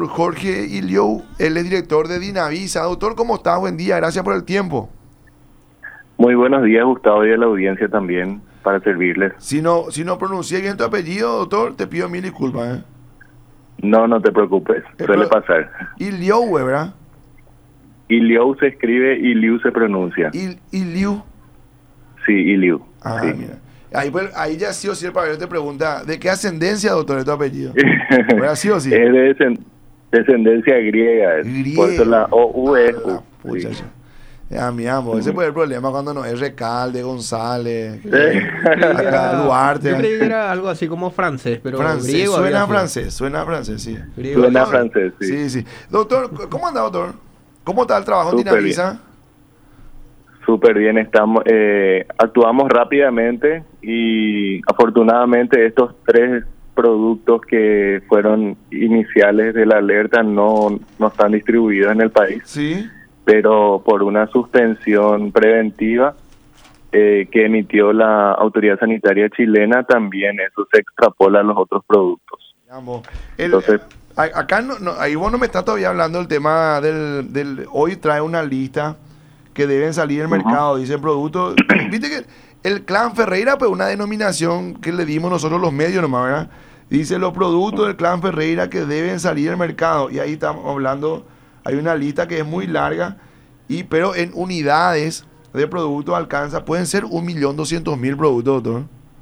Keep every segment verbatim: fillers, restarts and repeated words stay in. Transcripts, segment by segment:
doctor Jorge Iliou, él es director de Dinavisa. Doctor, ¿cómo está? Buen día, gracias por el tiempo. Muy buenos días, Gustavo, y a la audiencia también, para servirles. Si no, si no pronuncié bien tu apellido, doctor, te pido mil disculpas, ¿eh? No, no te preocupes, Eh, suele pero- pasar. Iliou, ¿verdad? Iliou se escribe, Iliu se pronuncia. Il, Iliou. Sí, Iliu. Ah, sí. mira. Ahí, pues, ahí ya sí o sí el pabellón te pregunta, ¿de qué ascendencia, doctor, es tu apellido? ¿Verdad, sí o sí? Es de descend- descendencia griega, es. Griega. Por eso la O U es Ah, la U. pucha, Sí. ya. Ya, mi amo, ese fue el problema cuando no es Recalde, González, Sí. acá Duarte. Yo creí que era algo así como francés, pero Francés, griego suena había a sido. francés, suena a francés, sí. Griego. Suena Doctor, francés, sí. Sí, sí. Doctor, ¿cómo anda, doctor? ¿Cómo está el trabajo en Súper Dinavisa? Súper bien, estamos, eh, actuamos rápidamente y afortunadamente estos tres productos que fueron iniciales de la alerta no, no están distribuidos en el país, Sí. pero por una suspensión preventiva eh, que emitió la autoridad sanitaria chilena, también eso se extrapola a los otros productos. Mi amo. El- Entonces- a- acá, no, no, ahí vos no me estás todavía hablando del tema del, del... Hoy trae una lista que deben salir del Ujú. mercado, dicen productos... Viste que el Clan Ferreira, pues una denominación que le dimos nosotros los medios nomás, ¿verdad? Dice los productos del Clan Ferreira que deben salir del mercado. Y ahí estamos hablando, hay una lista que es muy larga, y pero en unidades de productos alcanza, pueden ser un millón doscientos mil productos, doctor.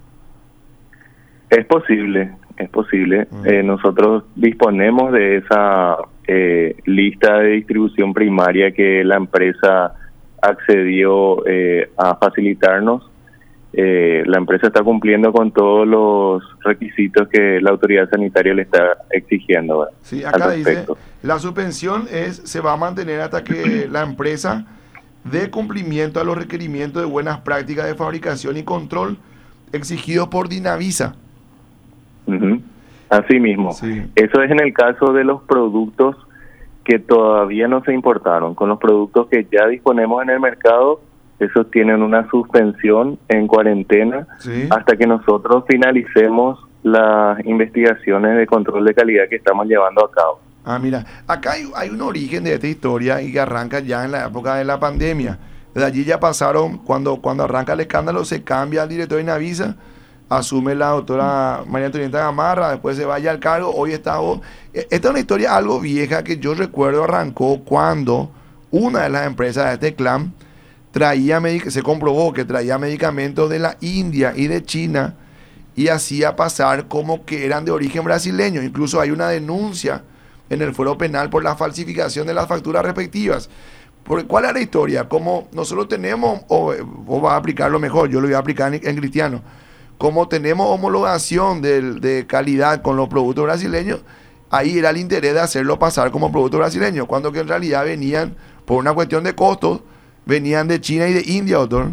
Es posible, es posible. Mm. Eh, nosotros disponemos de esa eh, lista de distribución primaria que la empresa accedió eh, a facilitarnos. Eh, la empresa está cumpliendo con todos los requisitos que la autoridad sanitaria le está exigiendo, ¿verdad? Sí, Al acá dice, respecto. la suspensión es se va a mantener hasta que la empresa dé cumplimiento a los requerimientos de buenas prácticas de fabricación y control exigidos por Dinavisa. Ujú. Así mismo. Sí. Eso es en el caso de los productos que todavía no se importaron. Con los productos que ya disponemos en el mercado, esos tienen una suspensión en cuarentena Sí. hasta que nosotros finalicemos las investigaciones de control de calidad que estamos llevando a cabo. Ah, mira, acá hay, hay un origen de esta historia y que arranca ya en la época de la pandemia. De allí ya pasaron, cuando, cuando arranca el escándalo, se cambia al director de Dinavisa, asume la doctora María Antonieta Gamarra, después se vaya al cargo, hoy está vos. Eh, Esta es una historia algo vieja que yo recuerdo arrancó cuando una de las empresas de este clan traía, medic- se comprobó que traía medicamentos de la India y de China y hacía pasar como que eran de origen brasileño. Incluso hay una denuncia en el fuero penal por la falsificación de las facturas respectivas. Porque, ¿cuál es la historia? Como nosotros tenemos, o vos vas a aplicarlo mejor, yo lo voy a aplicar en, en cristiano, como tenemos homologación del- de calidad con los productos brasileños, ahí era el interés de hacerlo pasar como producto brasileño, cuando que en realidad venían, por una cuestión de costos, venían de China y de India, doctor.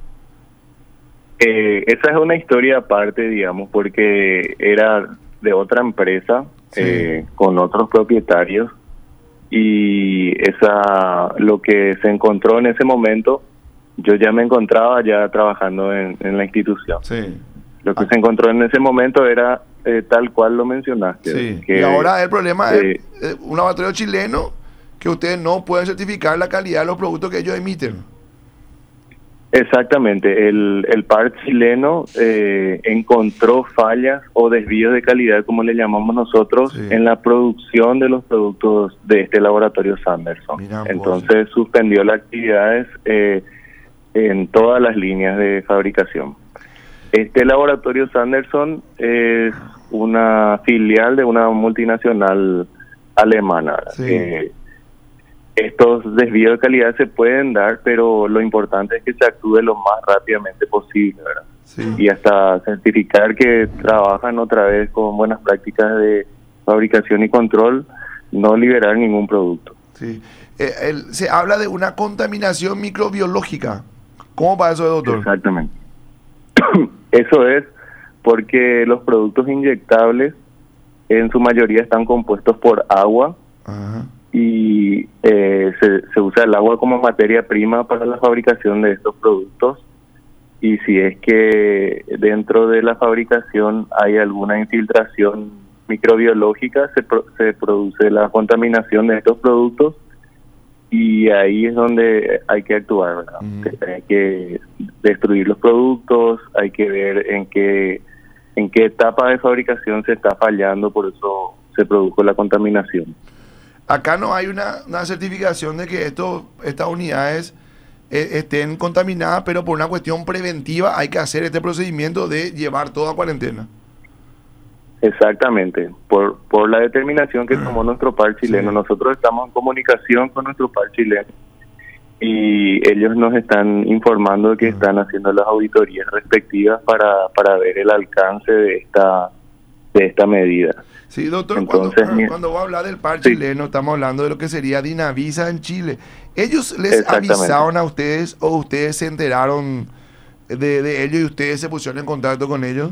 Eh, esa es una historia aparte, digamos, porque era de otra empresa, Sí. eh, con otros propietarios, y esa lo que se encontró en ese momento, yo ya me encontraba ya trabajando en, en la institución. Sí. Lo que Ah. se encontró en ese momento era eh, tal cual lo mencionaste. Sí. que, Y ahora el problema eh, es eh, un laboratorio chileno que ustedes no pueden certificar la calidad de los productos que ellos emiten. Exactamente, el, el par chileno eh, encontró fallas o desvíos de calidad, como le llamamos nosotros, Sí. en la producción de los productos de este laboratorio Sanderson. Mirá vos. Entonces suspendió las actividades eh, en todas las líneas de fabricación. Este laboratorio Sanderson es una filial de una multinacional alemana. Sí. Eh, estos desvíos de calidad se pueden dar, pero lo importante es que se actúe lo más rápidamente posible, ¿verdad? Sí. Y hasta certificar que trabajan otra vez con buenas prácticas de fabricación y control, no liberar ningún producto. Sí. Eh, el- se habla de una contaminación microbiológica. ¿Cómo va eso, doctor? Exactamente. Eso es porque los productos inyectables en su mayoría están compuestos por agua Ajá. y eh, se, se usa el agua como materia prima para la fabricación de estos productos, y si es que dentro de la fabricación hay alguna infiltración microbiológica se, pro, se produce la contaminación de estos productos, y ahí es donde hay que actuar, ¿verdad? Uh-huh. Hay que destruir los productos, hay que ver en qué en qué etapa de fabricación se está fallando, por eso se produjo la contaminación. Acá no hay una, una certificación de que esto, estas unidades eh, estén contaminadas, pero por una cuestión preventiva hay que hacer este procedimiento de llevar todo a cuarentena. Exactamente, por por la determinación que tomó nuestro par chileno. Sí. Nosotros estamos en comunicación con nuestro par chileno y ellos nos están informando de que están haciendo las auditorías respectivas para para ver el alcance de esta de esta medida. Sí, doctor, Entonces, cuando, cuando va a hablar del par sí. chileno, estamos hablando de lo que sería Dinavisa en Chile. ¿Ellos les avisaron a ustedes o ustedes se enteraron de, de ellos y ustedes se pusieron en contacto con ellos?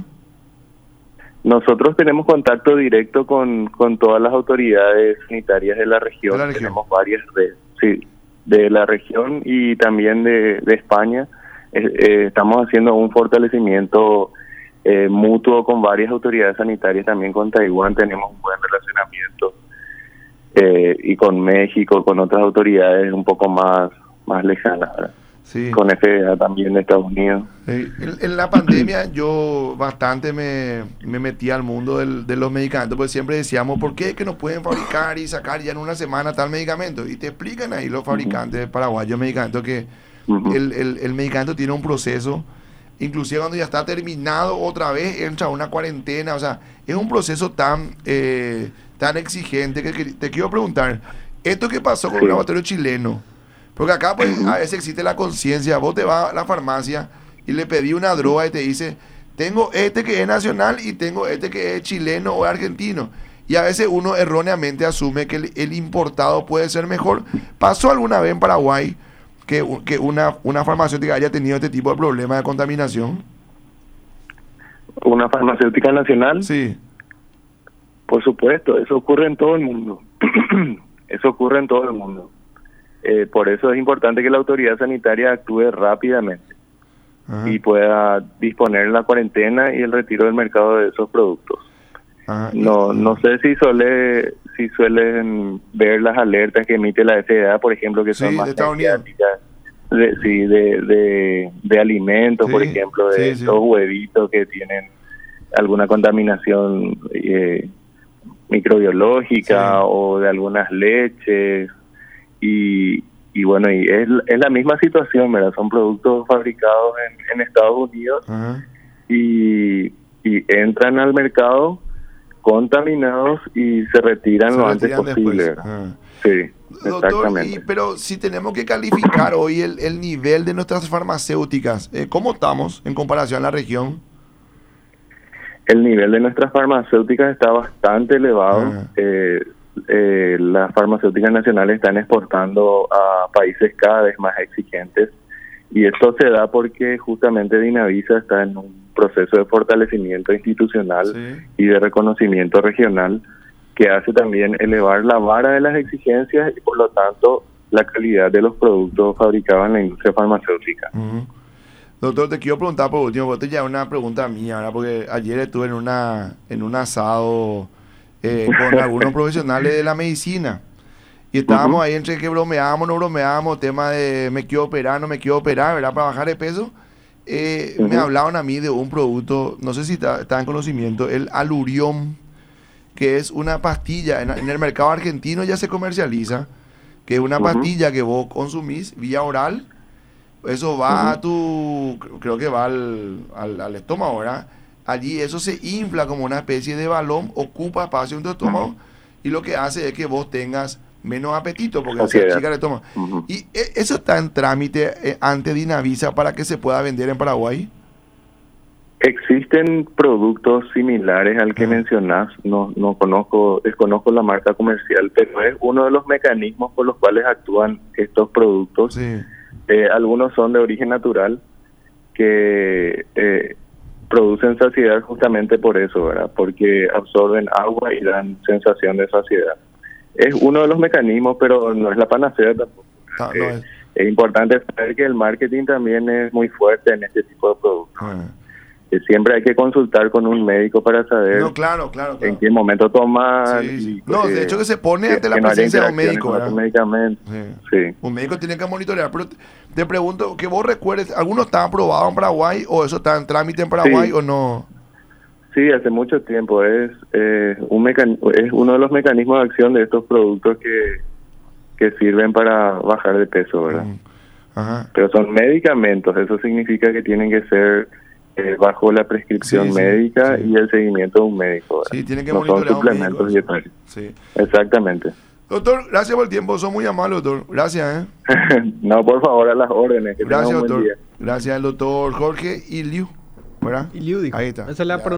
Nosotros tenemos contacto directo con, con todas las autoridades sanitarias de la región. ¿De la región? Tenemos varias de, sí, de la región y también de, de España. Eh, eh, estamos haciendo un fortalecimiento eh, mutuo con varias autoridades sanitarias. También con Taiwán tenemos un buen relacionamiento. Eh, y con México, con otras autoridades un poco más, más lejanas, ¿verdad? Sí. Con F D A también de Estados Unidos. Sí. En, en la pandemia yo bastante me, me metí al mundo del, de los medicamentos, porque siempre decíamos, ¿por qué es que no pueden fabricar y sacar ya en una semana tal medicamento? Y te explican ahí los fabricantes uh-huh. paraguayos medicamentos que uh-huh. el, el, el medicamento tiene un proceso, inclusive cuando ya está terminado otra vez entra una cuarentena, o sea, es un proceso tan, eh, tan exigente que, que te quiero preguntar, esto que pasó con sí. un laboratorio chileno, porque acá pues a veces existe la conciencia, vos te vas a la farmacia y le pedí una droga y te dice, tengo este que es nacional y tengo este que es chileno o argentino. Y a veces uno erróneamente asume que el, el importado puede ser mejor. ¿Pasó alguna vez en Paraguay que, que una, una farmacéutica haya tenido este tipo de problema de contaminación? ¿Una farmacéutica nacional? Sí. Por supuesto, eso ocurre en todo el mundo. Eso ocurre en todo el mundo. Eh, por eso es importante que la autoridad sanitaria actúe rápidamente. Ajá. Y pueda disponer la cuarentena y el retiro del mercado de esos productos. Ajá. No no sé si suele si suelen ver las alertas que emite la F D A, por ejemplo, que son sí, más de Estados Unidos. De, sí, de, de, de alimentos, sí, por ejemplo, de sí, sí. estos huevitos que tienen alguna contaminación eh, microbiológica sí. o de algunas leches. Y, y bueno, y es, es la misma situación, ¿verdad? Son productos fabricados en, en Estados Unidos y, y entran al mercado contaminados y se retiran se lo antes posible. Sí, doctor, exactamente. Y, pero si tenemos que calificar hoy el, el nivel de nuestras farmacéuticas, eh, ¿cómo estamos en comparación a la región? El nivel de nuestras farmacéuticas está bastante elevado. Ah. Eh, Eh, las farmacéuticas nacionales están exportando a países cada vez más exigentes y esto se da porque justamente Dinavisa está en un proceso de fortalecimiento institucional sí. y de reconocimiento regional que hace también elevar la vara de las exigencias y por lo tanto la calidad de los productos fabricados en la industria farmacéutica. Uh-huh. Doctor, te quiero preguntar por último, porque ya una pregunta mía, ¿verdad? Porque ayer estuve en una en un asado Eh, con algunos profesionales de la medicina y estábamos uh-huh. ahí entre que bromeábamos, no bromeábamos, tema de me quiero operar, no me quiero operar, ¿verdad? Para bajar de peso. Eh, uh-huh. Me hablaban a mí de un producto, no sé si está, está en conocimiento, el Alurión, que es una pastilla, en, en el mercado argentino ya se comercializa, que es una uh-huh. pastilla que vos consumís vía oral, eso va uh-huh. a tu, creo que va al, al, al estómago, ¿verdad? Allí eso se infla como una especie de balón, ocupa espacio en tu estómago y lo que hace es que vos tengas menos apetito porque okay. se achica el estómago. Uh-huh. Y eso está en trámite eh, ante Dinavisa para que se pueda vender en Paraguay. Existen productos similares al que uh-huh. mencionás, no no conozco, desconozco la marca comercial, pero es uno de los mecanismos por los cuales actúan estos productos. Sí. Eh, algunos son de origen natural que eh, producen saciedad justamente por eso, ¿verdad? Porque absorben agua y dan sensación de saciedad. Es uno de los mecanismos, pero no es la panacea tampoco. Ah, eh, no es. Es importante saber que el marketing también es muy fuerte en este tipo de productos. Ah. eh, siempre hay que consultar con un médico para saber No, claro, claro. claro. en qué momento tomar. Sí, sí. y, No, eh, de hecho que se pone que- ante la que no haya presencia de un interacciones médico, con ¿verdad? otros medicamentos. Sí. Sí. Un médico tiene que monitorear, pero te, te pregunto, que vos recuerdes, ¿alguno está aprobado en Paraguay o eso está en trámite en Paraguay Sí. o no? Sí, hace mucho tiempo. Es eh, un mecan es uno de los mecanismos de acción de estos productos que, que sirven para bajar de peso, ¿verdad? Mm. Ajá. Pero son medicamentos, eso significa que tienen que ser eh, bajo la prescripción Sí, sí, médica sí. y el seguimiento de un médico, ¿verdad? Sí, tienen que no son monitorear a un suplementos médico. dietarios. Sí. Exactamente. Doctor, gracias por el tiempo, son muy amables, doctor. Gracias, ¿eh? No, por favor, a las órdenes. Que tengan Gracias, un buen doctor. día. Gracias al doctor Jorge Iliu, ¿verdad? Iliu dijo. Ahí está. Esa es la Ya.